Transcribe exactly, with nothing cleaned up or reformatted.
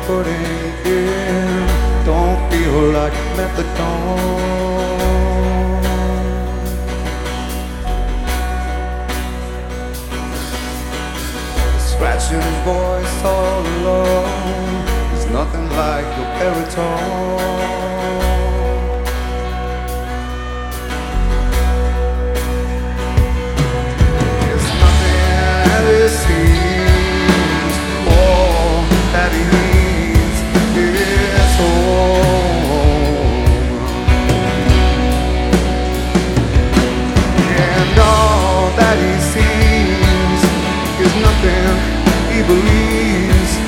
putting in don't feel like methadone. Scratching his voice all alone, there's nothing like your baritone. There's nothing that it seems all that he needs is home. And all that he sees is nothing he believes